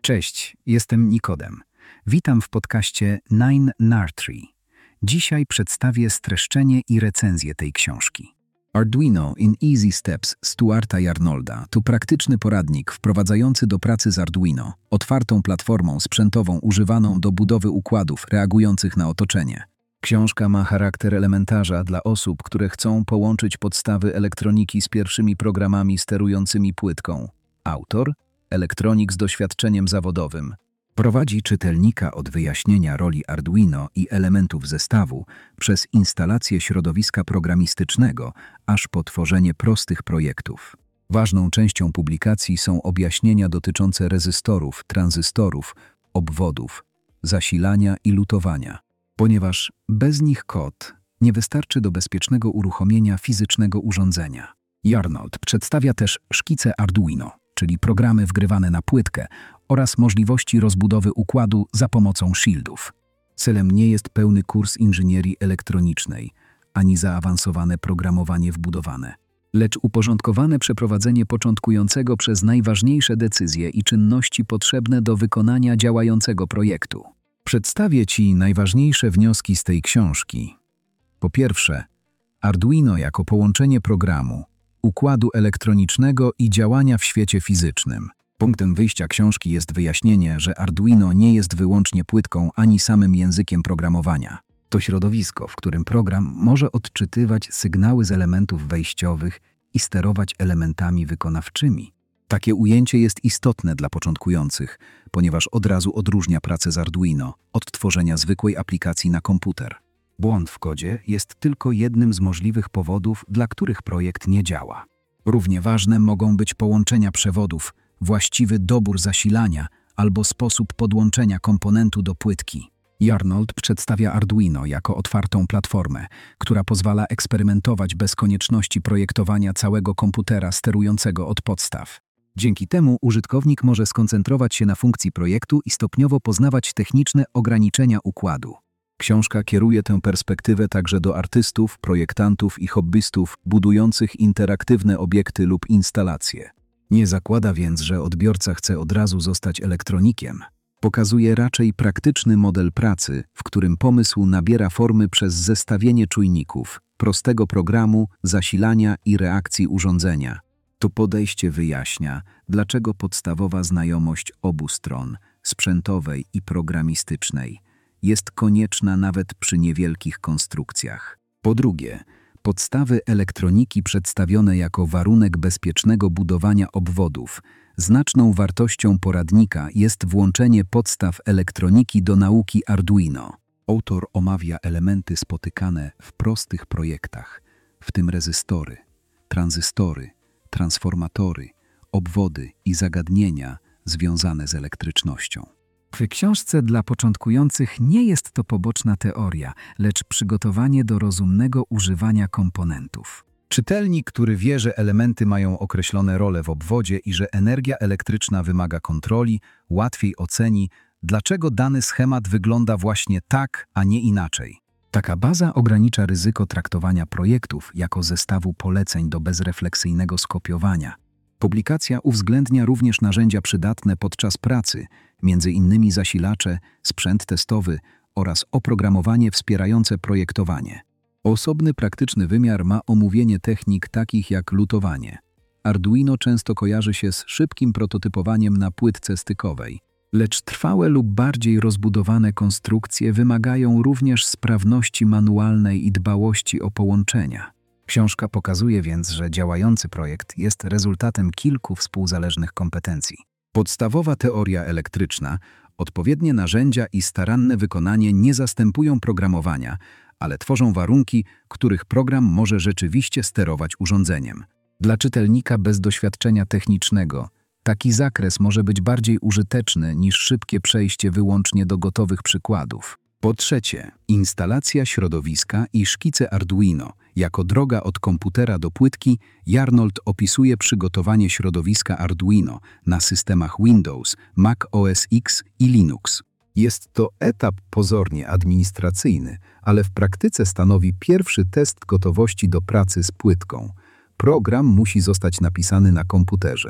Cześć, jestem Nikodem. Witam w podcaście 9NAR3. Dzisiaj przedstawię streszczenie i recenzję tej książki. Arduino in Easy Steps Stuarta Yarnolda to praktyczny poradnik wprowadzający do pracy z Arduino, otwartą platformą sprzętową używaną do budowy układów reagujących na otoczenie. Książka ma charakter elementarza dla osób, które chcą połączyć podstawy elektroniki z pierwszymi programami sterującymi płytką. Autor – elektronik z doświadczeniem zawodowym. Prowadzi czytelnika od wyjaśnienia roli Arduino i elementów zestawu przez instalację środowiska programistycznego, aż po tworzenie prostych projektów. Ważną częścią publikacji są objaśnienia dotyczące rezystorów, tranzystorów, obwodów, zasilania i lutowania, ponieważ bez nich kod nie wystarczy do bezpiecznego uruchomienia fizycznego urządzenia. Yarnold przedstawia też szkice Arduino, czyli programy wgrywane na płytkę, oraz możliwości rozbudowy układu za pomocą shieldów. Celem nie jest pełny kurs inżynierii elektronicznej, ani zaawansowane programowanie wbudowane, lecz uporządkowane przeprowadzenie początkującego przez najważniejsze decyzje i czynności potrzebne do wykonania działającego projektu. Przedstawię Ci najważniejsze wnioski z tej książki. Po pierwsze, Arduino jako połączenie programu, układu elektronicznego i działania w świecie fizycznym. Punktem wyjścia książki jest wyjaśnienie, że Arduino nie jest wyłącznie płytką ani samym językiem programowania. To środowisko, w którym program może odczytywać sygnały z elementów wejściowych i sterować elementami wykonawczymi. Takie ujęcie jest istotne dla początkujących, ponieważ od razu odróżnia pracę z Arduino od tworzenia zwykłej aplikacji na komputer. Błąd w kodzie jest tylko jednym z możliwych powodów, dla których projekt nie działa. Równie ważne mogą być połączenia przewodów, właściwy dobór zasilania albo sposób podłączenia komponentu do płytki. Yarnold przedstawia Arduino jako otwartą platformę, która pozwala eksperymentować bez konieczności projektowania całego komputera sterującego od podstaw. Dzięki temu użytkownik może skoncentrować się na funkcji projektu i stopniowo poznawać techniczne ograniczenia układu. Książka kieruje tę perspektywę także do artystów, projektantów i hobbystów budujących interaktywne obiekty lub instalacje. Nie zakłada więc, że odbiorca chce od razu zostać elektronikiem. Pokazuje raczej praktyczny model pracy, w którym pomysł nabiera formy przez zestawienie czujników, prostego programu, zasilania i reakcji urządzenia. To podejście wyjaśnia, dlaczego podstawowa znajomość obu stron, sprzętowej i programistycznej, jest konieczna nawet przy niewielkich konstrukcjach. Po drugie, podstawy elektroniki przedstawione jako warunek bezpiecznego budowania obwodów. Znaczną wartością poradnika jest włączenie podstaw elektroniki do nauki Arduino. Autor omawia elementy spotykane w prostych projektach, w tym rezystory, tranzystory, transformatory, obwody i zagadnienia związane z elektrycznością. W książce dla początkujących nie jest to poboczna teoria, lecz przygotowanie do rozumnego używania komponentów. Czytelnik, który wie, że elementy mają określone role w obwodzie i że energia elektryczna wymaga kontroli, łatwiej oceni, dlaczego dany schemat wygląda właśnie tak, a nie inaczej. Taka baza ogranicza ryzyko traktowania projektów jako zestawu poleceń do bezrefleksyjnego skopiowania. Publikacja uwzględnia również narzędzia przydatne podczas pracy, m.in. zasilacze, sprzęt testowy oraz oprogramowanie wspierające projektowanie. Osobny praktyczny wymiar ma omówienie technik takich jak lutowanie. Arduino często kojarzy się z szybkim prototypowaniem na płytce stykowej, lecz trwałe lub bardziej rozbudowane konstrukcje wymagają również sprawności manualnej i dbałości o połączenia. Książka pokazuje więc, że działający projekt jest rezultatem kilku współzależnych kompetencji. Podstawowa teoria elektryczna, odpowiednie narzędzia i staranne wykonanie nie zastępują programowania, ale tworzą warunki, których program może rzeczywiście sterować urządzeniem. Dla czytelnika bez doświadczenia technicznego taki zakres może być bardziej użyteczny niż szybkie przejście wyłącznie do gotowych przykładów. Po trzecie, instalacja środowiska i szkice Arduino. Jako droga od komputera do płytki, Yarnold opisuje przygotowanie środowiska Arduino na systemach Windows, Mac OS X i Linux. Jest to etap pozornie administracyjny, ale w praktyce stanowi pierwszy test gotowości do pracy z płytką. Program musi zostać napisany na komputerze.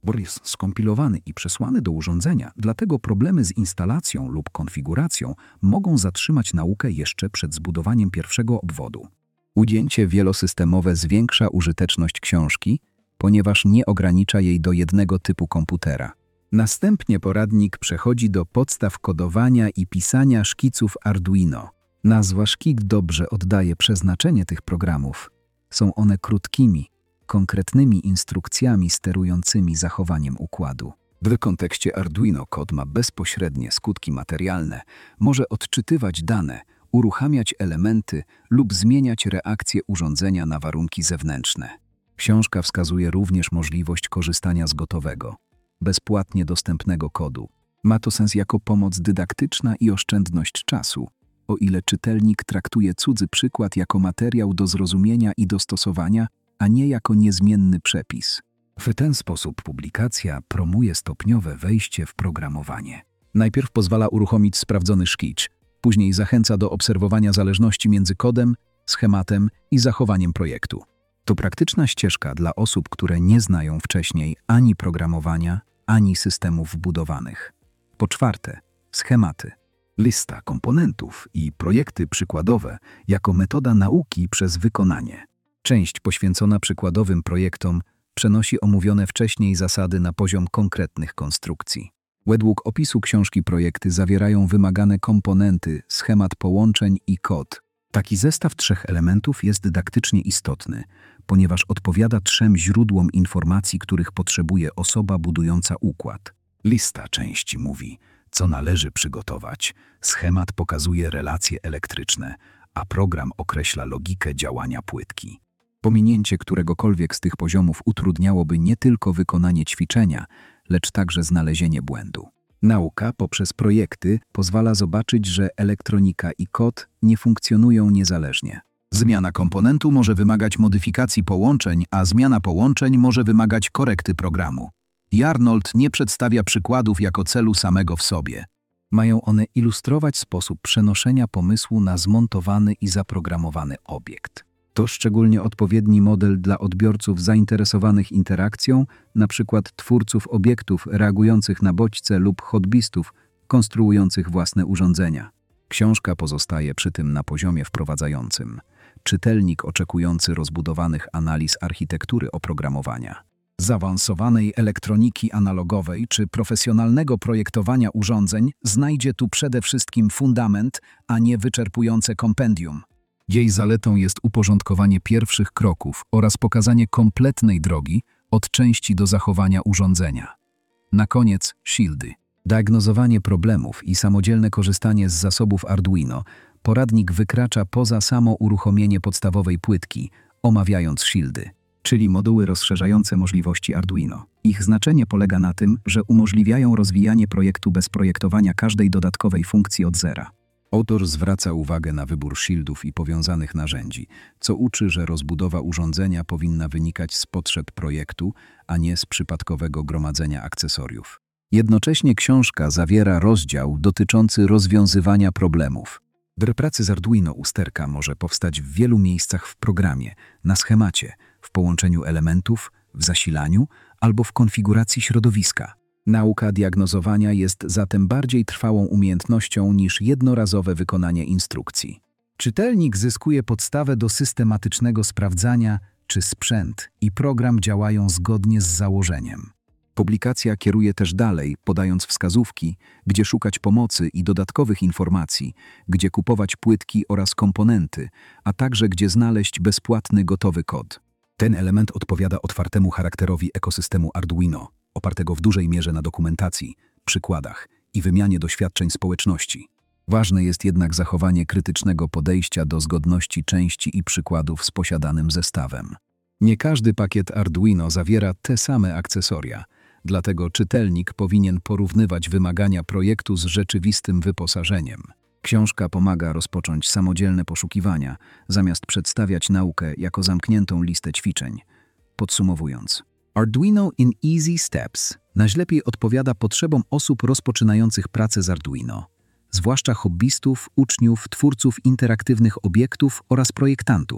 Software jest skompilowany i przesłany do urządzenia, dlatego problemy z instalacją lub konfiguracją mogą zatrzymać naukę jeszcze przed zbudowaniem pierwszego obwodu. Ujęcie wielosystemowe zwiększa użyteczność książki, ponieważ nie ogranicza jej do jednego typu komputera. Następnie poradnik przechodzi do podstaw kodowania i pisania szkiców Arduino. Nazwa szkic dobrze oddaje przeznaczenie tych programów. Są one krótkimi, konkretnymi instrukcjami sterującymi zachowaniem układu. W kontekście Arduino kod ma bezpośrednie skutki materialne, może odczytywać dane, uruchamiać elementy lub zmieniać reakcje urządzenia na warunki zewnętrzne. Książka wskazuje również możliwość korzystania z gotowego, bezpłatnie dostępnego kodu. Ma to sens jako pomoc dydaktyczna i oszczędność czasu, o ile czytelnik traktuje cudzy przykład jako materiał do zrozumienia i dostosowania, a nie jako niezmienny przepis. W ten sposób publikacja promuje stopniowe wejście w programowanie. Najpierw pozwala uruchomić sprawdzony szkic, później zachęca do obserwowania zależności między kodem, schematem i zachowaniem projektu. To praktyczna ścieżka dla osób, które nie znają wcześniej ani programowania, ani systemów budowanych. Po czwarte, schematy. Lista komponentów i projekty przykładowe jako metoda nauki przez wykonanie. Część poświęcona przykładowym projektom przenosi omówione wcześniej zasady na poziom konkretnych konstrukcji. Według opisu książki projekty zawierają wymagane komponenty, schemat połączeń i kod. Taki zestaw 3 elementów jest dydaktycznie istotny, ponieważ odpowiada 3 źródłom informacji, których potrzebuje osoba budująca układ. Lista części mówi, co należy przygotować, schemat pokazuje relacje elektryczne, a program określa logikę działania płytki. Pominięcie któregokolwiek z tych poziomów utrudniałoby nie tylko wykonanie ćwiczenia, lecz także znalezienie błędu. Nauka poprzez projekty pozwala zobaczyć, że elektronika i kod nie funkcjonują niezależnie. Zmiana komponentu może wymagać modyfikacji połączeń, a zmiana połączeń może wymagać korekty programu. Arnold nie przedstawia przykładów jako celu samego w sobie. Mają one ilustrować sposób przenoszenia pomysłu na zmontowany i zaprogramowany obiekt. To szczególnie odpowiedni model dla odbiorców zainteresowanych interakcją, np. twórców obiektów reagujących na bodźce lub hobbystów konstruujących własne urządzenia. Książka pozostaje przy tym na poziomie wprowadzającym. Czytelnik oczekujący rozbudowanych analiz architektury oprogramowania, zaawansowanej elektroniki analogowej czy profesjonalnego projektowania urządzeń znajdzie tu przede wszystkim fundament, a nie wyczerpujące kompendium. Jej zaletą jest uporządkowanie pierwszych kroków oraz pokazanie kompletnej drogi od części do zachowania urządzenia. Na koniec shieldy. Diagnozowanie problemów i samodzielne korzystanie z zasobów Arduino. Poradnik wykracza poza samo uruchomienie podstawowej płytki, omawiając shieldy, czyli moduły rozszerzające możliwości Arduino. Ich znaczenie polega na tym, że umożliwiają rozwijanie projektu bez projektowania każdej dodatkowej funkcji od zera. Autor zwraca uwagę na wybór shieldów i powiązanych narzędzi, co uczy, że rozbudowa urządzenia powinna wynikać z potrzeb projektu, a nie z przypadkowego gromadzenia akcesoriów. Jednocześnie książka zawiera rozdział dotyczący rozwiązywania problemów. Pracy z Arduino usterka może powstać w wielu miejscach w programie, na schemacie, w połączeniu elementów, w zasilaniu albo w konfiguracji środowiska. Nauka diagnozowania jest zatem bardziej trwałą umiejętnością niż jednorazowe wykonanie instrukcji. Czytelnik zyskuje podstawę do systematycznego sprawdzania, czy sprzęt i program działają zgodnie z założeniem. Publikacja kieruje też dalej, podając wskazówki, gdzie szukać pomocy i dodatkowych informacji, gdzie kupować płytki oraz komponenty, a także gdzie znaleźć bezpłatny gotowy kod. Ten element odpowiada otwartemu charakterowi ekosystemu Arduino, opartego w dużej mierze na dokumentacji, przykładach i wymianie doświadczeń społeczności. Ważne jest jednak zachowanie krytycznego podejścia do zgodności części i przykładów z posiadanym zestawem. Nie każdy pakiet Arduino zawiera te same akcesoria, dlatego czytelnik powinien porównywać wymagania projektu z rzeczywistym wyposażeniem. Książka pomaga rozpocząć samodzielne poszukiwania, zamiast przedstawiać naukę jako zamkniętą listę ćwiczeń. Podsumowując, Arduino in Easy Steps najlepiej odpowiada potrzebom osób rozpoczynających pracę z Arduino, zwłaszcza hobbystów, uczniów, twórców interaktywnych obiektów oraz projektantów.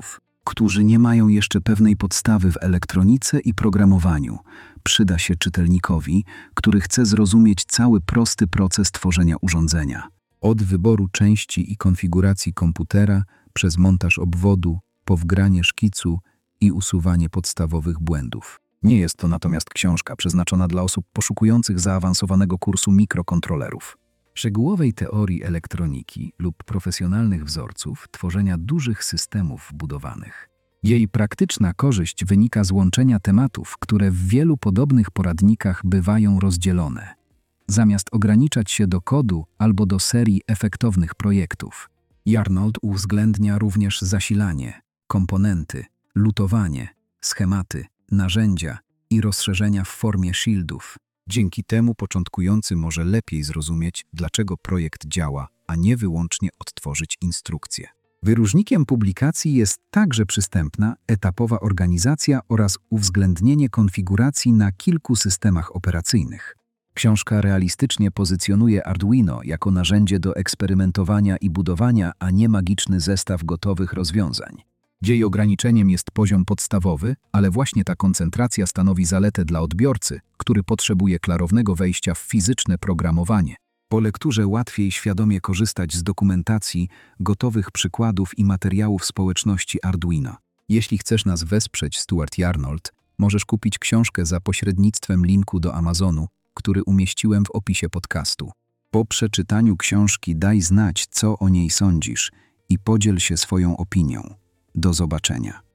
którzy nie mają jeszcze pewnej podstawy w elektronice i programowaniu. Przyda się czytelnikowi, który chce zrozumieć cały prosty proces tworzenia urządzenia. Od wyboru części i konfiguracji komputera, przez montaż obwodu, po wgranie szkicu i usuwanie podstawowych błędów. Nie jest to natomiast książka przeznaczona dla osób poszukujących zaawansowanego kursu mikrokontrolerów, szczegółowej teorii elektroniki lub profesjonalnych wzorców tworzenia dużych systemów wbudowanych. Jej praktyczna korzyść wynika z łączenia tematów, które w wielu podobnych poradnikach bywają rozdzielone, zamiast ograniczać się do kodu albo do serii efektownych projektów. Yarnold uwzględnia również zasilanie, komponenty, lutowanie, schematy, narzędzia i rozszerzenia w formie shieldów. Dzięki temu początkujący może lepiej zrozumieć, dlaczego projekt działa, a nie wyłącznie odtworzyć instrukcję. Wyróżnikiem publikacji jest także przystępna, etapowa organizacja oraz uwzględnienie konfiguracji na kilku systemach operacyjnych. Książka realistycznie pozycjonuje Arduino jako narzędzie do eksperymentowania i budowania, a nie magiczny zestaw gotowych rozwiązań. Jej ograniczeniem jest poziom podstawowy, ale właśnie ta koncentracja stanowi zaletę dla odbiorcy, który potrzebuje klarownego wejścia w fizyczne programowanie. Po lekturze łatwiej świadomie korzystać z dokumentacji, gotowych przykładów i materiałów społeczności Arduino. Jeśli chcesz nas wesprzeć, Stuart Yarnold, możesz kupić książkę za pośrednictwem linku do Amazonu, który umieściłem w opisie podcastu. Po przeczytaniu książki daj znać, co o niej sądzisz i podziel się swoją opinią. Do zobaczenia.